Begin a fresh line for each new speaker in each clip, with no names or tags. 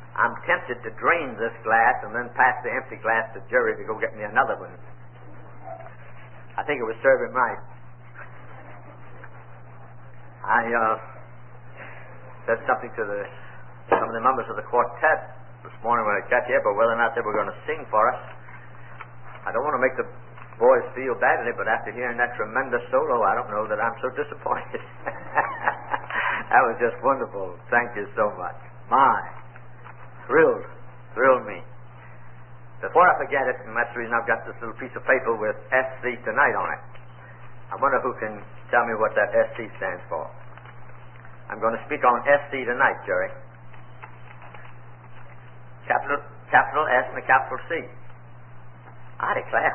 I'm tempted to drain this glass and then pass the empty glass to Jerry to go get me another one. I think it would serve him right. I said something to some of the members of the quartet this morning when I got here, but whether or not they were going to sing for us, I don't want to make the boys feel badly, but after hearing that tremendous solo, I don't know that I'm so disappointed. That was just wonderful. Thank you so much. Thrilled me. Before I forget it, and that's the reason I've got this little piece of paper with SC tonight on it. I wonder who can tell me what that SC stands for. I'm going to speak on SC tonight, Jerry. Capital S and a capital C. I declare.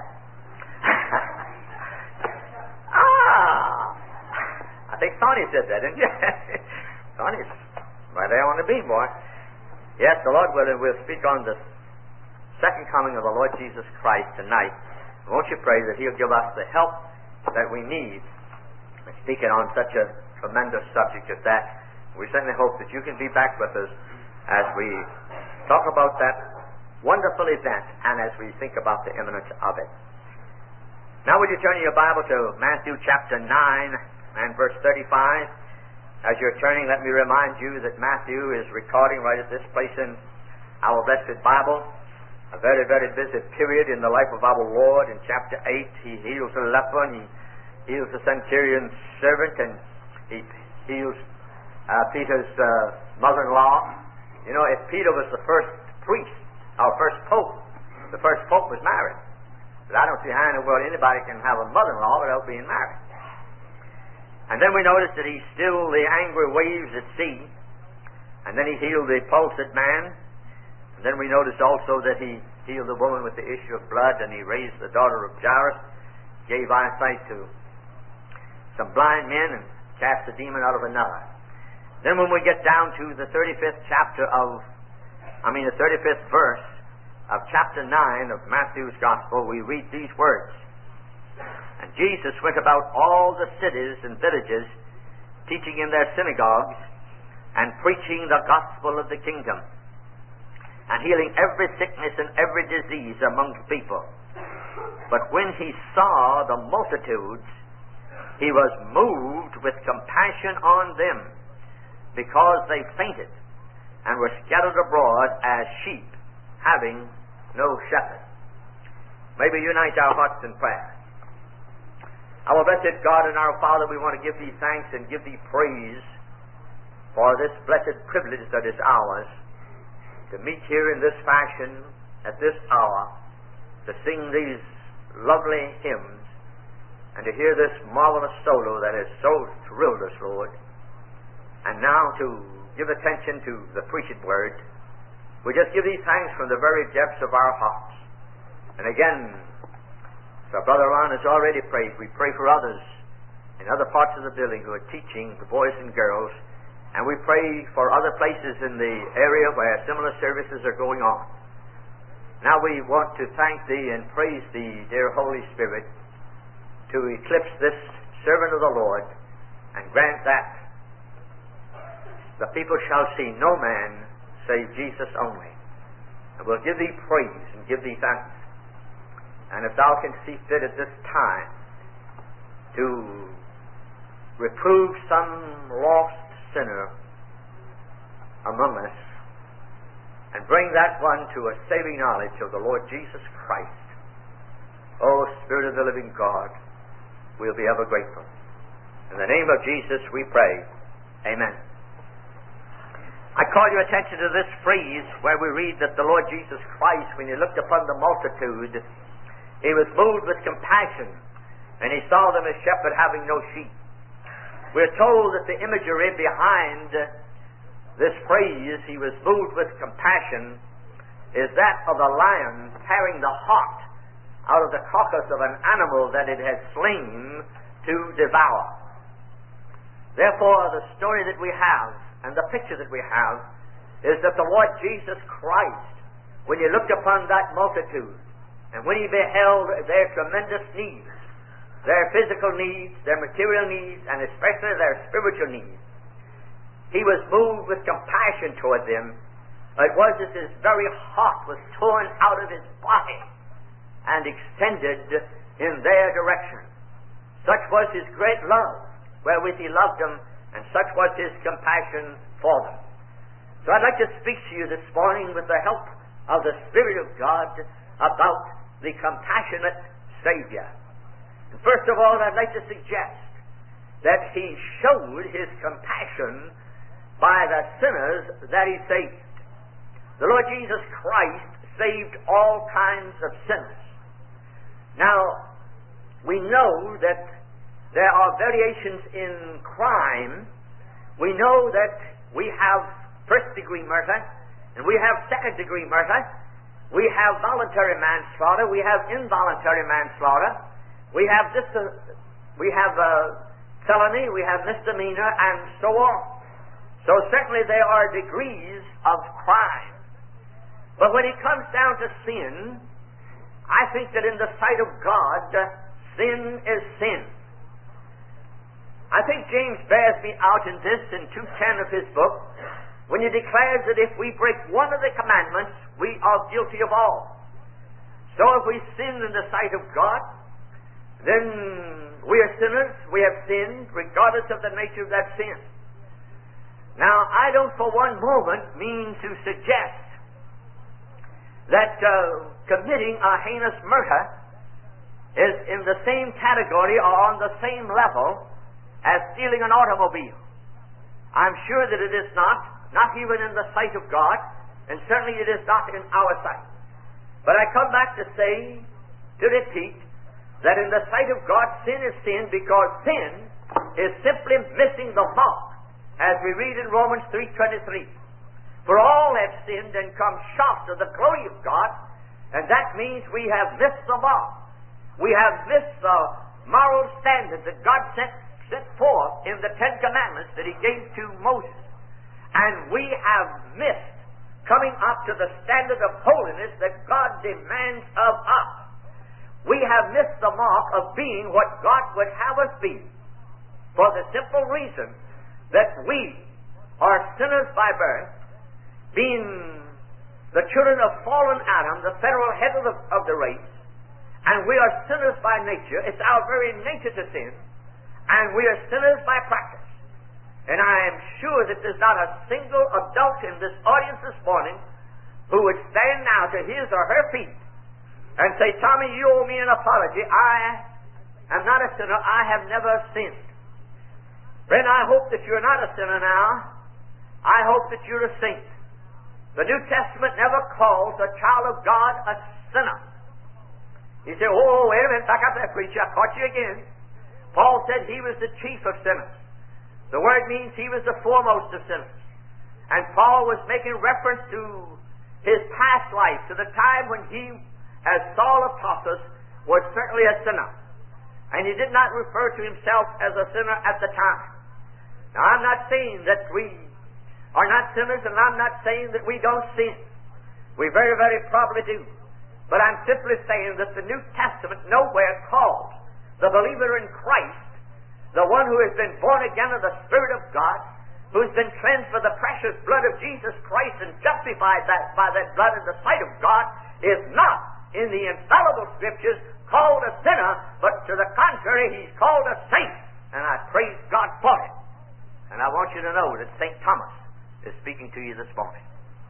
I think Sonny said that, didn't you? Sonny's right there on the beam, boy. Yes, the Lord willing, we'll speak on the second coming of the Lord Jesus Christ tonight. Won't you pray that He'll give us the help that we need in speaking on such a tremendous subject as that. We certainly hope that you can be back with us as we talk about that wonderful event and as we think about the imminence of it. Now would you turn your Bible to Matthew chapter 9 and verse 35. As you're turning, let me remind you that Matthew is recording right at this place in our blessed Bible a very, very busy period in the life of our Lord. In chapter 8, He heals a leper, and He heals the centurion's servant, and He heals Peter's mother-in-law. You know, if Peter was the first priest, our first pope, the first pope was married. But I don't see how in the world anybody can have a mother-in-law without being married. And then we notice that He stilled the angry waves at sea, and then He healed the palsied man. And then we notice also that He healed the woman with the issue of blood, and He raised the daughter of Jairus, gave eyesight to some blind men, and cast the demon out of another. Then when we get down to the 35th verse of chapter 9 of Matthew's Gospel, we read these words. And Jesus went about all the cities and villages, teaching in their synagogues, and preaching the gospel of the kingdom, and healing every sickness and every disease among the people. But when He saw the multitudes, He was moved with compassion on them, because they fainted and were scattered abroad as sheep having no shepherd. May we unite our hearts in prayer. Our blessed God and our Father, we want to give Thee thanks and give Thee praise for this blessed privilege that is ours, to meet here in this fashion, at this hour, to sing these lovely hymns, and to hear this marvelous solo that has so thrilled us, Lord. And now to give attention to the preached word. We just give Thee thanks from the very depths of our hearts. And again, so Brother Ron has already prayed. We pray for others in other parts of the building who are teaching, the boys and girls, and we pray for other places in the area where similar services are going on. Now we want to thank Thee and praise Thee, dear Holy Spirit, to eclipse this servant of the Lord, and grant that the people shall see no man save Jesus only. And we'll give Thee praise and give Thee thanks. And if Thou can see fit at this time to reprove some lost sinner among us, and bring that one to a saving knowledge of the Lord Jesus Christ, O Spirit of the living God, we'll be ever grateful. In the name of Jesus we pray. Amen. I call your attention to this phrase where we read that the Lord Jesus Christ, when He looked upon the multitude, He was moved with compassion, and He saw them as shepherd having no sheep. We're told that the imagery behind this phrase, He was moved with compassion, is that of a lion tearing the heart out of the carcass of an animal that it had slain to devour. Therefore, the story that we have and the picture that we have is that the Lord Jesus Christ, when He looked upon that multitude, and when He beheld their tremendous needs, their physical needs, their material needs, and especially their spiritual needs, He was moved with compassion toward them, It was as his very heart was torn out of his body and extended in their direction. Such was his great love wherewith he loved them, and such was his compassion for them. So I'd like to speak to you this morning with the help of the Spirit of God about the compassionate Savior. And first of all, I'd like to suggest that he showed his compassion by the sinners that he saved. The Lord Jesus Christ saved all kinds of sinners. Now, we know that there are variations in crime. We know that we have first-degree murder, and we have second-degree murder. We have voluntary manslaughter. We have involuntary manslaughter. We have felony. We have misdemeanor, and so on. So certainly there are degrees of crime. But when it comes down to sin, I think that in the sight of God, sin is sin. I think James bears me out in this in 2:10 of his book, when he declares that if we break one of the commandments, we are guilty of all. So if we sin in the sight of God, then we are sinners. We have sinned, regardless of the nature of that sin. Now, I don't for one moment mean to suggest that committing a heinous murder is in the same category or on the same level as stealing an automobile. I'm sure that it is not even in the sight of God, and certainly it is not in our sight. But I come back to say, to repeat, that in the sight of God, sin is sin, because sin is simply missing the mark, as we read in Romans 3:23. For all have sinned and come short of the glory of God, and that means we have missed the mark. We have missed the moral standard that God set forth in the Ten Commandments that he gave to Moses. And we have missed coming up to the standard of holiness that God demands of us. We have missed the mark of being what God would have us be, for the simple reason that we are sinners by birth, being the children of fallen Adam, the federal head of the race, and we are sinners by nature. It's our very nature to sin, and we are sinners by practice. And I am sure that there's not a single adult in this audience this morning who would stand now to his or her feet and say, Tommy, you owe me an apology. I am not a sinner. I have never sinned. Friend, I hope that you're not a sinner now. I hope that you're a saint. The New Testament never calls a child of God a sinner. You say, oh, wait a minute, back up there, preacher. I caught you again. Paul said he was the chief of sinners. The word means he was the foremost of sinners. And Paul was making reference to his past life, to the time when he, as Saul of Tarsus, was certainly a sinner. And he did not refer to himself as a sinner at the time. Now, I'm not saying that we are not sinners, and I'm not saying that we don't sin. We very, very probably do. But I'm simply saying that the New Testament nowhere calls the believer in Christ, the one who has been born again of the Spirit of God, who's been cleansed by the precious blood of Jesus Christ and justified by that blood in the sight of God, is not in the infallible Scriptures called a sinner, but to the contrary, he's called a saint. And I praise God for it. And I want you to know that St. Thomas is speaking to you this morning.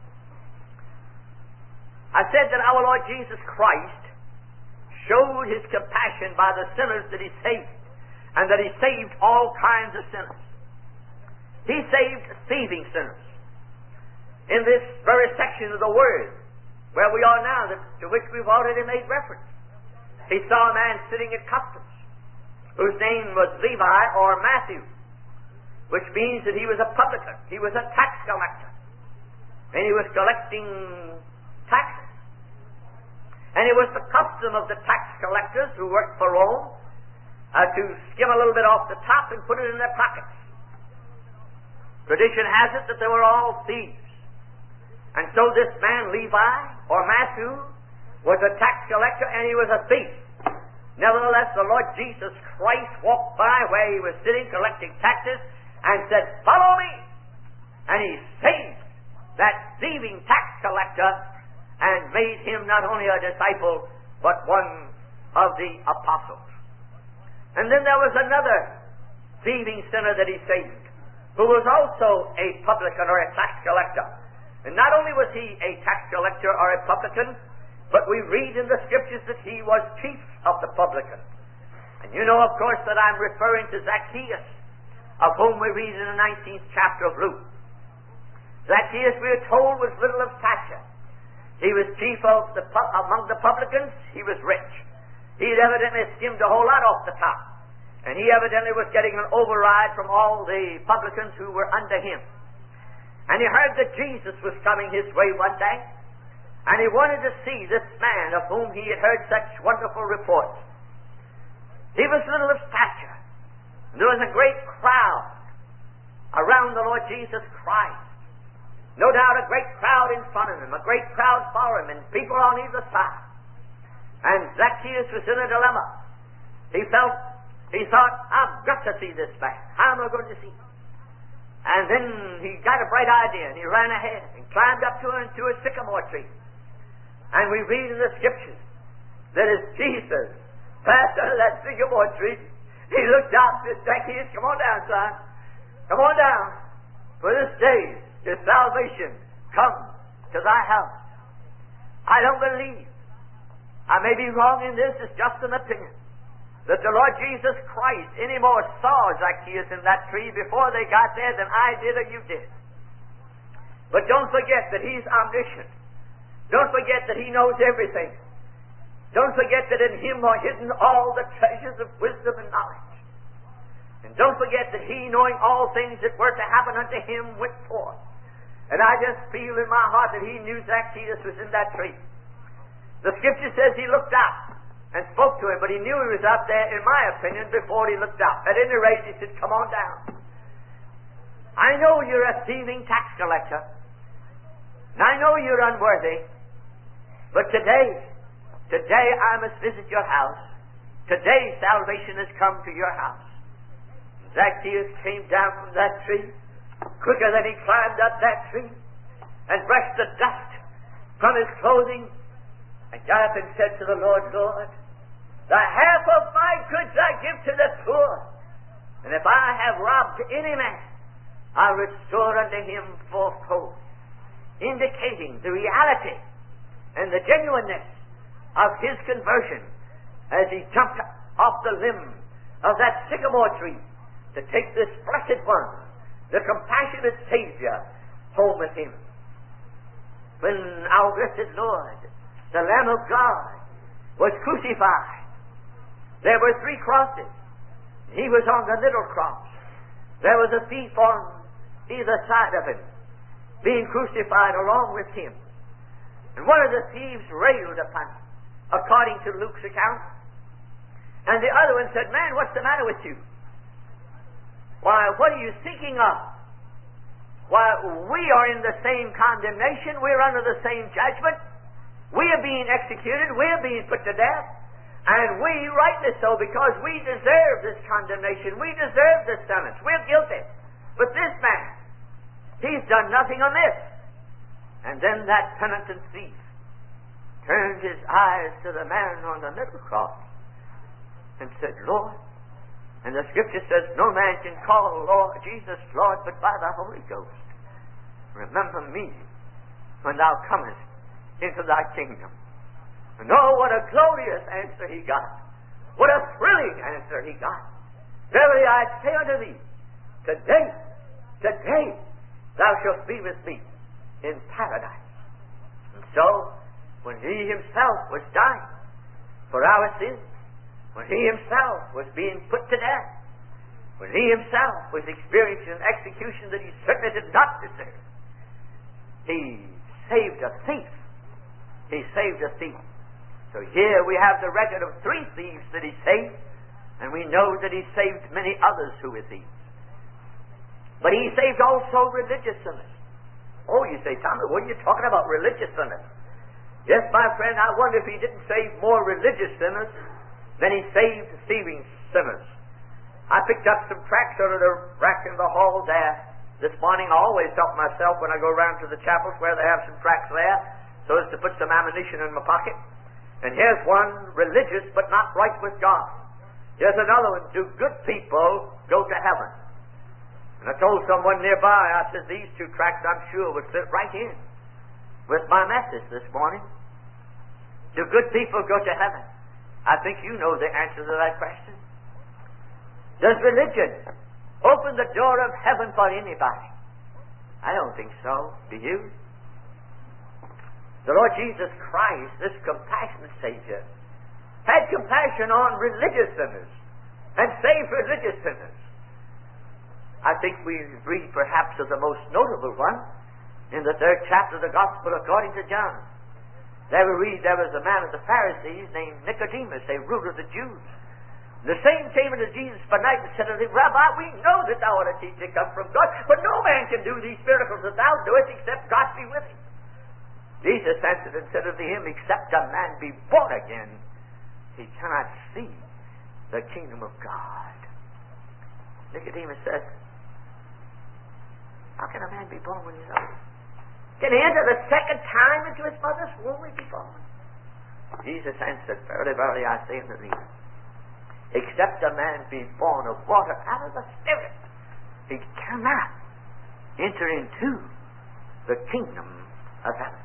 I said that our Lord Jesus Christ showed his compassion by the sinners that he saved, and that he saved all kinds of sinners. He saved thieving sinners. In this very section of the Word, where we are now, to which we've already made reference, he saw a man sitting at customs, whose name was Levi or Matthew, which means that he was a publican. He was a tax collector. And he was collecting taxes. And it was the custom of the tax collectors who worked for Rome to skim a little bit off the top and put it in their pockets. Tradition has it that they were all thieves. And so this man, Levi, or Matthew, was a tax collector and he was a thief. Nevertheless, the Lord Jesus Christ walked by where he was sitting collecting taxes and said, "Follow me!" And he saved that thieving tax collector, and made him not only a disciple, but one of the apostles. And then there was another thieving sinner that he saved, who was also a publican or a tax collector. And not only was he a tax collector or a publican, but we read in the Scriptures that he was chief of the publicans. And you know, of course, that I'm referring to Zacchaeus, of whom we read in the 19th chapter of Luke. Zacchaeus, we are told, was little of stature. He was chief of among the publicans. He was rich. He had evidently skimmed a whole lot off the top. And he evidently was getting an override from all the publicans who were under him. And he heard that Jesus was coming his way one day. And he wanted to see this man of whom he had heard such wonderful reports. He was little of stature. There was a great crowd around the Lord Jesus Christ. No doubt a great crowd in front of him, a great crowd following him, and people on either side. And Zacchaeus was in a dilemma. He thought, I've got to see this man. How am I going to see him? And then he got a bright idea, and he ran ahead and climbed up to a sycamore tree. And we read in the Scriptures that as Jesus passed under that sycamore tree, he looked out and said, Zacchaeus, come on down, son. Come on down. For this day is salvation come to thy house. I don't believe, I may be wrong in this, it's just an opinion, that the Lord Jesus Christ any more saw Zacchaeus in that tree before they got there than I did or you did. But don't forget that he's omniscient. Don't forget that he knows everything. Don't forget that in him are hidden all the treasures of wisdom and knowledge. And don't forget that he, knowing all things that were to happen unto him, went forth. And I just feel in my heart that he knew Zacchaeus was in that tree. The Scripture says he looked up and spoke to him, but he knew he was up there, in my opinion, before he looked up. At any rate, he said, come on down. I know you're a thieving tax collector, and I know you're unworthy, but today I must visit your house. Today salvation has come to your house. Zacchaeus came down from that tree quicker than he climbed up that tree and brushed the dust from his clothing and got up and said to the Lord, Lord, the half of my goods I give to the poor, and if I have robbed any man, I'll restore unto him fourfold, indicating the reality and the genuineness of his conversion as he jumped off the limb of that sycamore tree to take this blessed one, the compassionate Savior, home with him. When our blessed Lord, the Lamb of God, was crucified, there were 3 crosses. He was on the middle cross. There was a thief on either side of him, being crucified along with him. And one of the thieves railed upon him, according to Luke's account. And the other one said, man, what's the matter with you? Why, what are you thinking of? Why, we are in the same condemnation. We're under the same judgment. We are being executed. We are being put to death. And we, rightly so, because we deserve this condemnation. We deserve this sentence. We're guilty. But this man, he's done nothing amiss. And then that penitent thief turned his eyes to the man on the middle cross and said, Lord, and the Scripture says, no man can call Lord Jesus Lord but by the Holy Ghost. Remember me when thou comest into thy kingdom. And oh, what a glorious answer he got. What a thrilling answer he got. Verily I say unto thee, today thou shalt be with me in paradise. And so, when he himself was dying for our sins, when he himself was being put to death, when he himself was experiencing an execution that he certainly did not deserve, he saved a thief. He saved a thief. So here we have the record of 3 thieves that he saved, and we know that he saved many others who were thieves. But he saved also religious sinners. Oh, you say, Tommy, what are you talking about, religious sinners? Yes, my friend, I wonder if he didn't save more religious sinners than he saved thieving sinners. I picked up some tracts out of the rack in the hall there, This morning I always help myself when I go around to the chapels where they have some tracts there, so as to put some ammunition in my pocket. And here's one, religious but not right with God. Here's another one, do good people go to heaven? And I told someone nearby, I said, these two tracts I'm sure would fit right in with my message this morning. Do good people go to heaven? I think you know the answer to that question. Does religion open the door of heaven for anybody? I don't think so. Do you? The Lord Jesus Christ, this compassionate Savior, had compassion on religious sinners and saved religious sinners. I think we read perhaps of the most notable one in the 3rd chapter of the Gospel according to John. There we read there was a man of the Pharisees named Nicodemus, a ruler of the Jews. The same came unto Jesus by night and said unto him, Rabbi, we know that thou art a teacher come from God, but no man can do these miracles that thou doest except God be with him. Jesus answered and said unto him, except a man be born again, he cannot see the kingdom of God. Nicodemus said, how can a man be born when he's old? Can he enter the second time into his mother's womb and be born? Jesus answered, verily, verily, I say unto thee, except a man be born of water out of the Spirit, he cannot enter into the kingdom of heaven.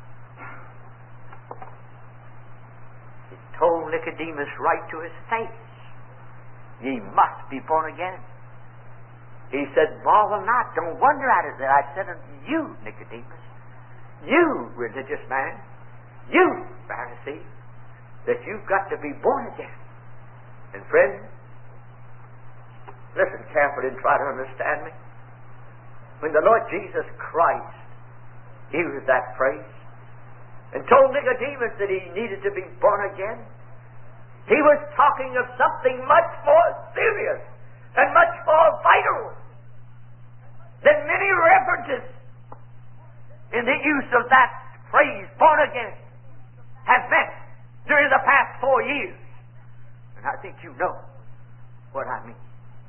He told Nicodemus right to his face, ye must be born again. He said, marvel not, don't wonder at it that I said unto you, Nicodemus, you religious man, you Pharisee, that you've got to be born again. And friend, listen carefully and try to understand me. When the Lord Jesus Christ used that phrase and told Nicodemus that he needed to be born again, he was talking of something much more serious and much more vital than many references in the use of that phrase, born again, have meant during the past 4 years. And I think you know what I mean.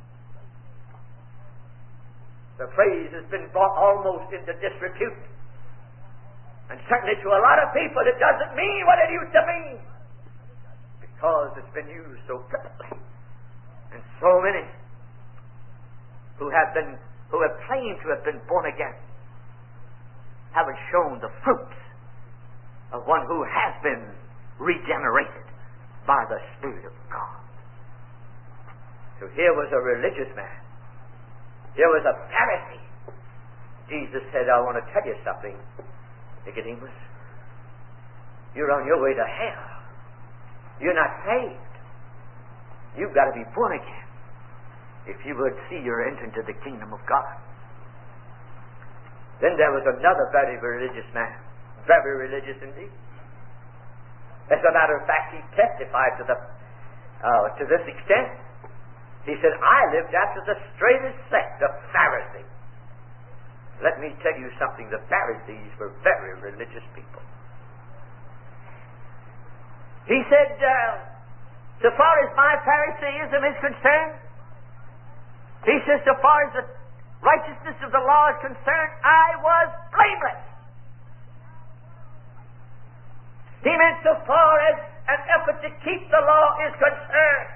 The phrase has been brought almost into disrepute. And certainly to a lot of people it doesn't mean what it used to mean, because it's been used so flippantly. And so many who have claimed to have been born again haven't shown the fruits of one who has been regenerated by the Spirit of God. So here was a religious man. Here was a Pharisee. Jesus said, I want to tell you something, Nicodemus. You're on your way to hell. You're not saved. You've got to be born again if you would see you're entering to the kingdom of God. Then there was another very religious man. Very religious indeed. As a matter of fact, he testified to this extent. He said, I lived after the straightest sect of Pharisees. Let me tell you something. The Pharisees were very religious people. He said, so far as my Pharisaism is concerned, he says, so far as the righteousness of the law is concerned, I was blameless. He meant so far as an effort to keep the law is concerned.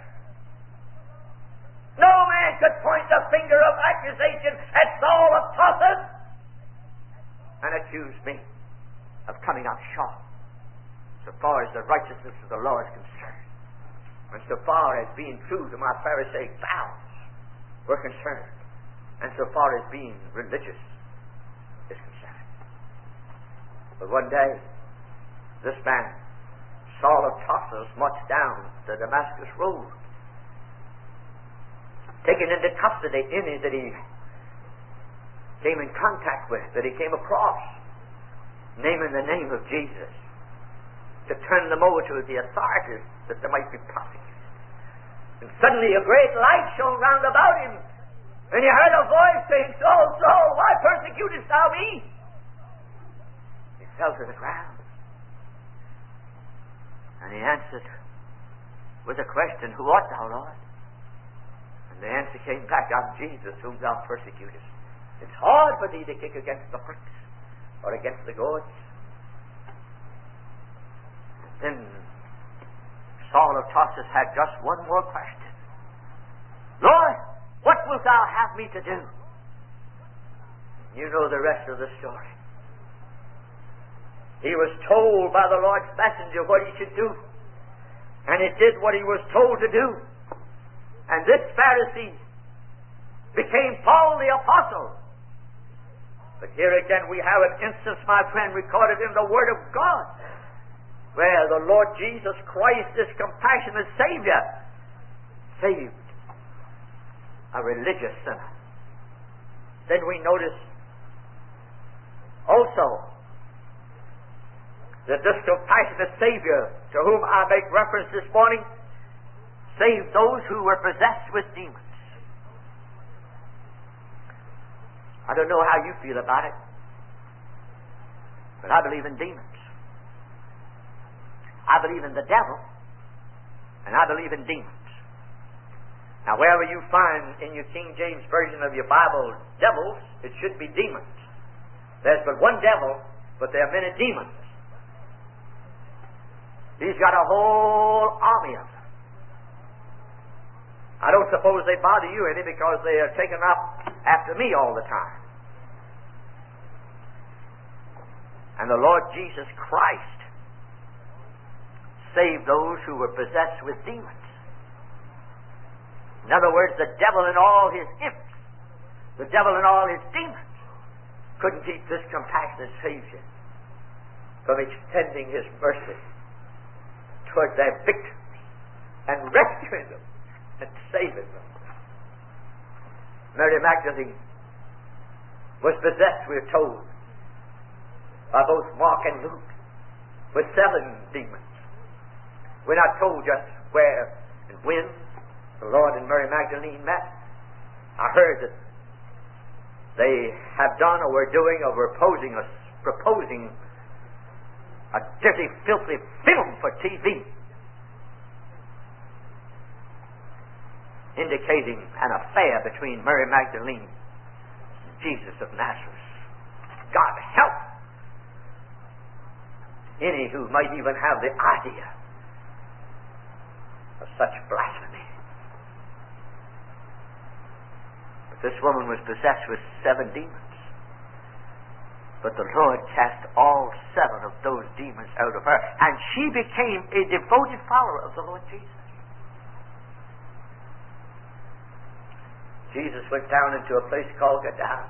No man could point the finger of accusation at Saul of Tarsus and accuse me of coming out short so far as the righteousness of the law is concerned, and so far as being true to my Pharisaic vows were concerned, and so far as being religious is concerned. But one day, this man, Saul of Tarsus, marched down the Damascus road, taken into custody any that he came in contact with, that he came across, naming the name of Jesus, to turn them over to the authorities that they might be prosecuted. And suddenly a great light shone round about him, and he heard a voice saying, Saul, Saul, why persecutest thou me? He fell to the ground, and he answered with a question, Who art thou, Lord? And the answer came back, I'm Jesus, whom thou persecutest. It's hard for thee to kick against the pricks or against the goads. Then Saul of Tarsus had just one more question. Lord, what wilt thou have me to do? You know the rest of the story. He was told by the Lord's messenger what he should do. And he did what he was told to do. And this Pharisee became Paul the Apostle. But here again we have an instance, my friend, recorded in the Word of God, where the Lord Jesus Christ, this compassionate Savior, saved a religious sinner. Then we notice also that this compassionate Savior, to whom I make reference this morning, saved those who were possessed with demons. I don't know how you feel about it, but I believe in demons. I believe in the devil, and I believe in demons. Now, wherever you find in your King James Version of your Bible devils, it should be demons. There's but one devil, but there are many demons. He's got a whole army of them. I don't suppose they bother you any because they are taken up after me all the time. And the Lord Jesus Christ saved those who were possessed with demons. In other words, the devil and all his imps, the devil and all his demons, couldn't keep this compassionate Savior from extending his mercy toward their victims and rescuing them and saving them. Mary Magdalene was possessed, we're told, by both Mark and Luke, with 7 demons. We're not told just where and when the Lord and Mary Magdalene met. I heard that they have done or were doing or were proposing a dirty, filthy film for TV indicating an affair between Mary Magdalene and Jesus of Nazareth. God help any who might even have the idea of such blasphemy. But this woman was possessed with 7 demons. But the Lord cast all 7 of those demons out of her, and she became a devoted follower of the Lord Jesus. Jesus went down into a place called Gadara.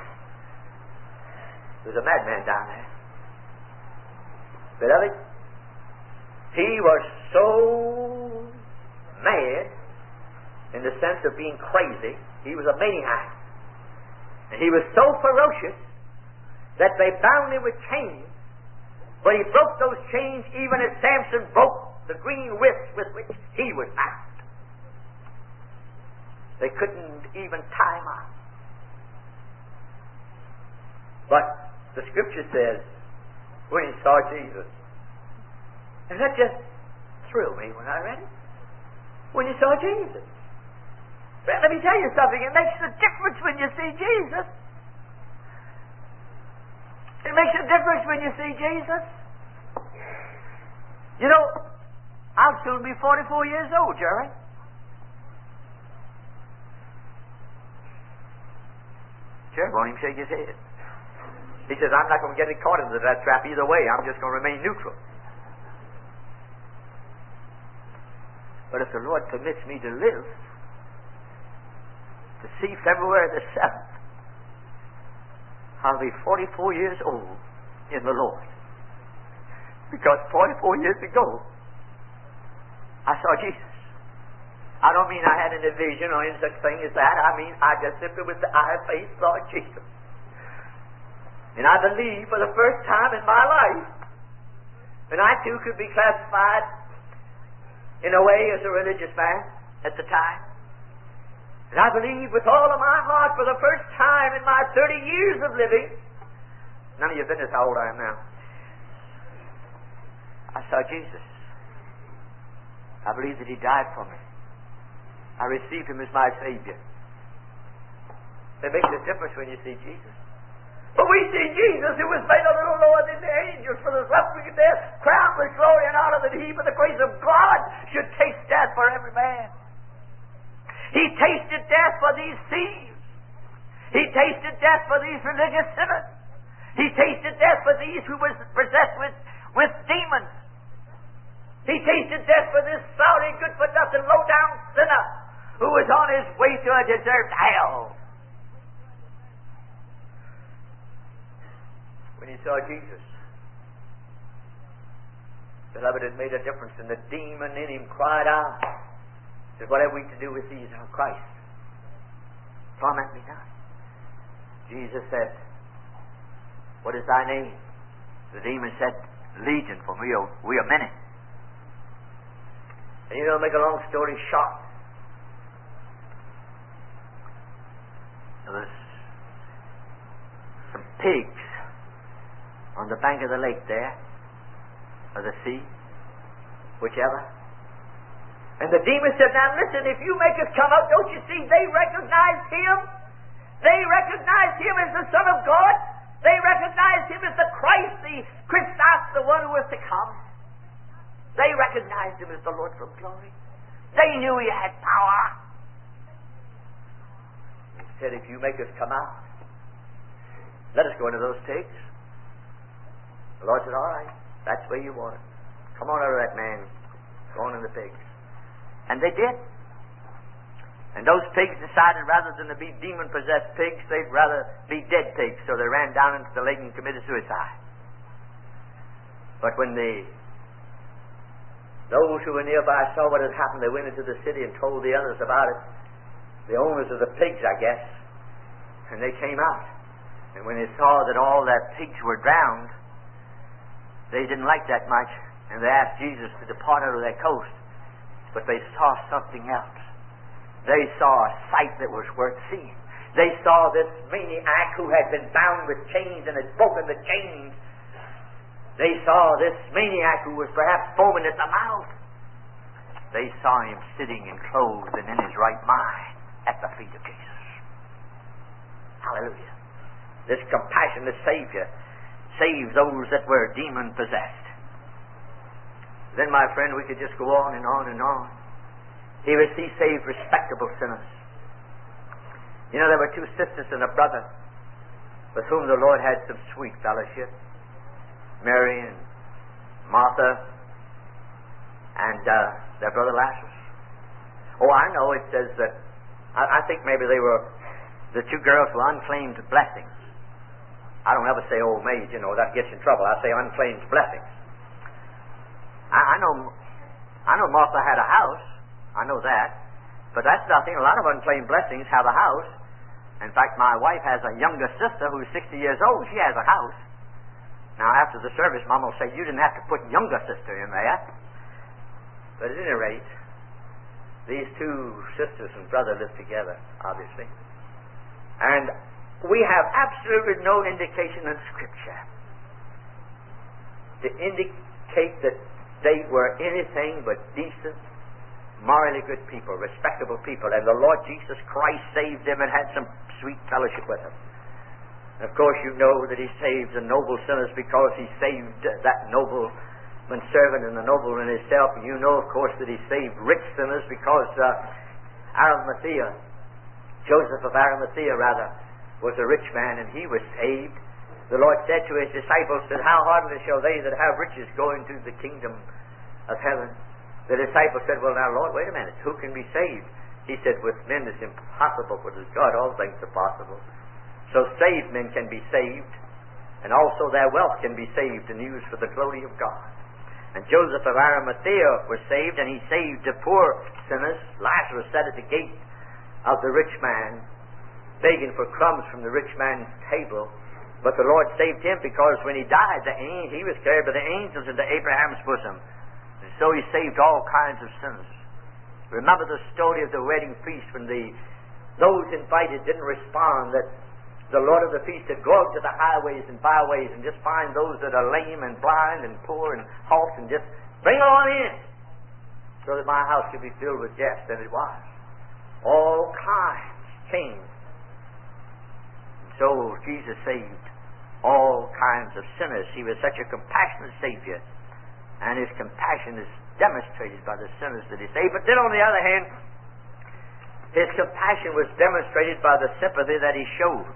There's a madman down there. Beloved, he was so mad in the sense of being crazy. He was a maniac. And he was so ferocious that they bound him with chains. But he broke those chains even as Samson broke the green withs with which he was bound. They couldn't even tie him up. But the Scripture says, when he saw Jesus, and that just thrilled me when I read it. When you saw Jesus. But let me tell you something, it makes a difference when you see Jesus. It makes a difference when you see Jesus. You know, I'll soon be 44 years old, Jerry. Jerry won't even shake his head. He says, I'm not going to get caught into that trap either way. I'm just going to remain neutral. But if the Lord permits me to live to see February the 7th, I'll be 44 years old in the Lord. Because 44 years ago, I saw Jesus. I don't mean I had a vision or any such thing as that. I mean, I just simply with the eye of faith saw Jesus. And I believe for the first time in my life, and I too could be classified in a way as a religious man at the time. And I believe with all of my heart for the first time in my 30 years of living, none of your business how old I am now, I saw Jesus. I believe that He died for me. I received Him as my Savior. It makes a difference when you see Jesus. But we see Jesus, who was made a little lower than the angels, for the suffering of death, crowned with glory and honor, that he, by the grace of God, should taste death for every man. He tasted death for these thieves. He tasted death for these religious sinners. He tasted death for these who was possessed with demons. He tasted death for this sorry, good-for-nothing, low-down sinner who was on his way to a deserved hell. When he saw Jesus, beloved, it made a difference, and the demon in him cried out, said, what have we to do with thee, thou Christ? Torment me not. Jesus said, what is thy name? The demon said, Legion, for we are many. And you know, make a long story short, there was some pigs on the bank of the lake there, or the sea, whichever. And the demon said, now listen, if you make us come out, don't you see, they recognized him. They recognized him as the Son of God. They recognized him as the Christ, the Christos, the one who was to come. They recognized him as the Lord from glory. They knew he had power. He said, if you make us come out, let us go into those pigs. The Lord said, all right, that's where you want it. Come on out of that man. Go on in the pigs. And they did. And those pigs decided rather than to be demon-possessed pigs, they'd rather be dead pigs. So they ran down into the lake and committed suicide. But when those who were nearby saw what had happened, they went into the city and told the others about it. The owners of the pigs, I guess. And they came out. And when they saw that all their pigs were drowned, they didn't like that much, and they asked Jesus to depart out of their coast. But they saw something else. They saw a sight that was worth seeing. They saw this maniac who had been bound with chains and had broken the chains. They saw this maniac who was perhaps foaming at the mouth. They saw him sitting and clothed and in his right mind at the feet of Jesus. Hallelujah. This compassionate Savior saved those that were demon-possessed. Then, my friend, we could just go on and on and on. He saved respectable sinners. You know, there were two sisters and a brother with whom the Lord had some sweet fellowship. Mary and Martha and their brother Lazarus. Oh, I know it says that, I think maybe they were, the two girls were unclaimed blessings. I don't ever say old maid, you know, that gets you in trouble. I say unclaimed blessings. I know Martha had a house. I know that. But that's nothing. A lot of unclaimed blessings have a house. In fact, my wife has a younger sister who's 60 years old. She has a house. Now, after the service, Mom will say, you didn't have to put younger sister in there. But at any rate, these two sisters and brother lived together, obviously. And we have absolutely no indication in Scripture to indicate that they were anything but decent, morally good people, respectable people. And the Lord Jesus Christ saved them and had some sweet fellowship with them. And of course, you know that He saved the noble sinners because He saved that nobleman servant and the nobleman himself. And you know, of course, that He saved rich sinners because Joseph of Arimathea, was a rich man, and he was saved. The Lord said to His disciples, that how hardly shall they that have riches go into the kingdom of heaven. The disciples said, well, now, Lord, wait a minute. Who can be saved? He said, with men it's impossible, but with God all things are possible. So saved men can be saved, and also their wealth can be saved and used for the glory of God. And Joseph of Arimathea was saved, and he saved the poor sinners. Lazarus sat at the gate of the rich man, begging for crumbs from the rich man's table. But the Lord saved him because when he died, he was carried by the angels into Abraham's bosom. And so He saved all kinds of sinners. Remember the story of the wedding feast when those invited didn't respond, that the Lord of the feast said, go out to the highways and byways and just find those that are lame and blind and poor and halt and just bring them on in so that my house could be filled with guests. And it was. All kinds came So Jesus saved all kinds of sinners. He was such a compassionate Savior, and His compassion is demonstrated by the sinners that He saved. But then on the other hand, His compassion was demonstrated by the sympathy that He showed.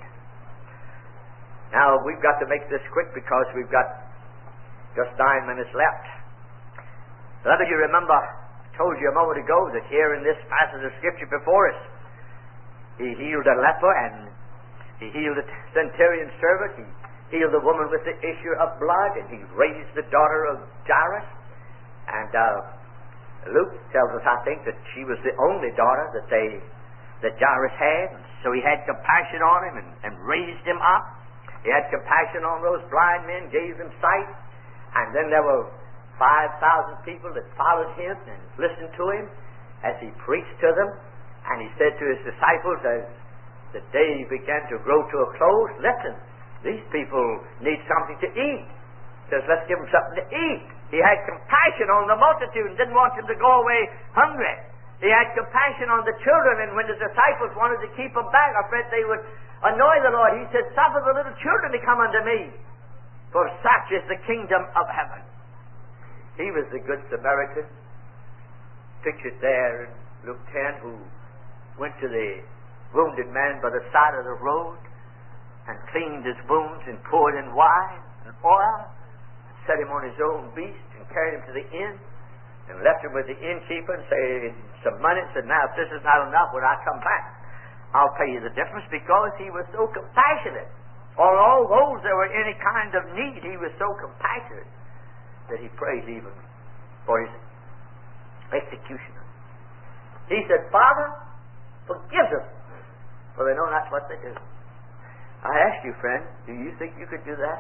Now, we've got to make this quick because we've got just 9 minutes left. Beloved, you remember, I told you a moment ago that here in this passage of Scripture before us, He healed a leper, and He healed a centurion's servant. He healed the woman with the issue of blood, and He raised the daughter of Jairus. And Luke tells us, I think, that she was the only daughter that Jairus had. And so He had compassion on him and raised him up. He had compassion on those blind men, gave them sight. And then there were 5,000 people that followed Him and listened to Him as He preached to them. And He said to His disciples as the day began to grow to a close, listen, these people need something to eat. He says, let's give them something to eat. He had compassion on the multitude and didn't want them to go away hungry. He had compassion on the children, and when the disciples wanted to keep them back, afraid they would annoy the Lord, He said, suffer the little children to come unto me, for such is the kingdom of heaven. He was the Good Samaritan, pictured there in Luke 10, who went to the wounded man by the side of the road and cleaned his wounds and poured in wine and oil, and set him on his own beast and carried him to the inn and left him with the innkeeper and said some money and said, now if this is not enough, when I come back, I'll pay you the difference, because he was so compassionate. On all those that were any kind of need, he was so compassionate that he prayed even for his executioner. He said, Father, forgive them, for they know not what they do. I ask you, friend, do you think you could do that?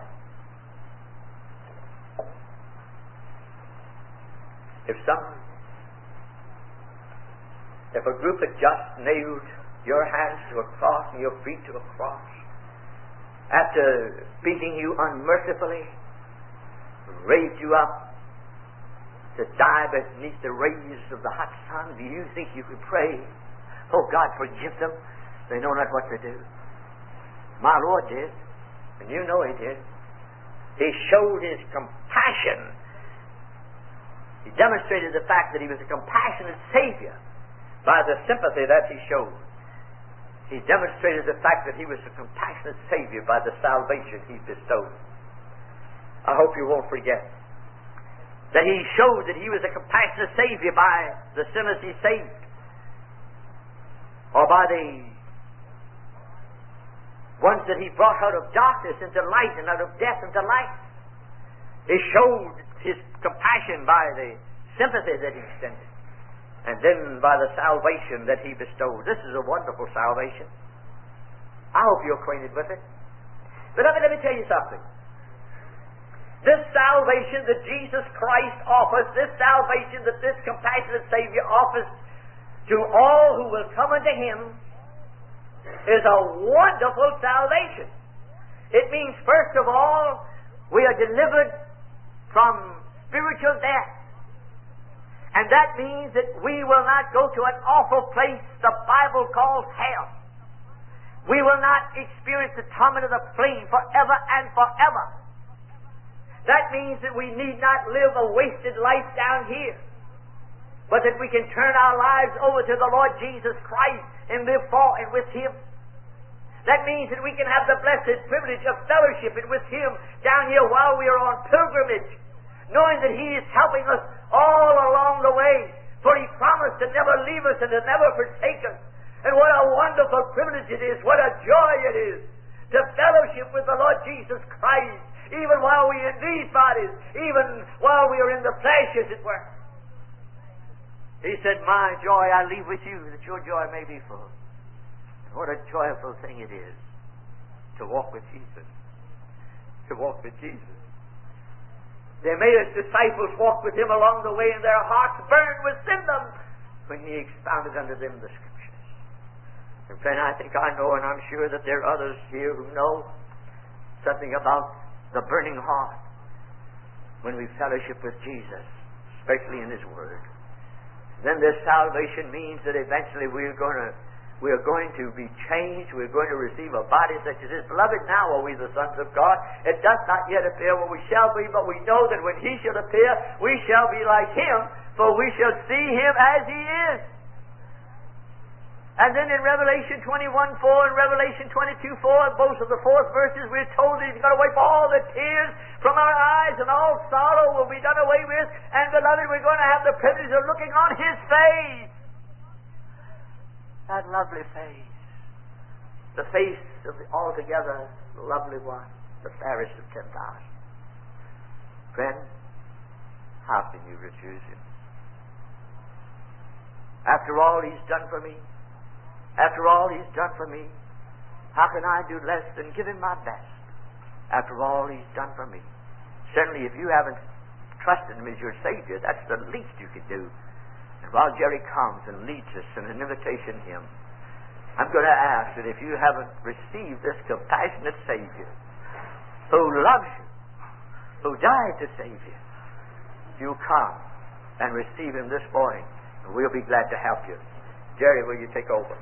If a group had just nailed your hands to a cross and your feet to a cross, after beating you unmercifully, raised you up to die beneath the rays of the hot sun, do you think you could pray, oh God, forgive them, they know not what to do? My Lord did, and you know He did. He showed His compassion. He demonstrated the fact that He was a compassionate Savior by the sympathy that He showed. He demonstrated the fact that He was a compassionate Savior by the salvation He bestowed. I hope you won't forget that He showed that He was a compassionate Savior by the sinners He saved, or by the ones that He brought out of darkness into light and out of death into life. He showed His compassion by the sympathy that He extended, and then by the salvation that He bestowed. This is a wonderful salvation. I hope you're acquainted with it. But let me tell you something. This salvation that Jesus Christ offers, this salvation that this compassionate Savior offers to all who will come unto Him, is a wonderful salvation. It means, first of all, we are delivered from spiritual death. And that means that we will not go to an awful place the Bible calls hell. We will not experience the torment of the flame forever and forever. That means that we need not live a wasted life down here, but that we can turn our lives over to the Lord Jesus Christ and live for and with Him. That means that we can have the blessed privilege of fellowshipping with Him down here while we are on pilgrimage, knowing that He is helping us all along the way, for He promised to never leave us and to never forsake us. And what a wonderful privilege it is, what a joy it is to fellowship with the Lord Jesus Christ, even while we are in these bodies, even while we are in the flesh, as it were. He said, my joy I leave with you, that your joy may be full. And what a joyful thing it is to walk with Jesus. To walk with Jesus. They made His disciples walk with Him along the way, and their hearts burned within them when He expounded unto them the Scriptures. And friend, I think I know, and I'm sure that there are others here who know something about the burning heart when we fellowship with Jesus, especially in His Word. Then this salvation means that eventually we're going to We are going to be changed. We're going to receive a body such as this. Beloved, now are we the sons of God. It does not yet appear what we shall be, but we know that when He shall appear, we shall be like Him, for we shall see Him as He is. And then in Revelation 21:4 and Revelation 22:4, both of the fourth verses, we're told that He's going to wipe all the tears from our eyes and all sorrow will be done away with. And beloved, we're going to have the privilege of looking on His face. That lovely face. The face of the altogether lovely one, the fairest of 10,000. Friend, how can you refuse Him? After all He's done for me, after all He's done for me, how can I do less than give Him my best? After all He's done for me. Certainly if you haven't trusted Him as your Savior, that's the least you can do. And while Jerry comes and leads us in an invitation hymn, I'm going to ask that if you haven't received this compassionate Savior who loves you, who died to save you, you'll come and receive Him this morning, and we'll be glad to help you. Jerry, will you take over?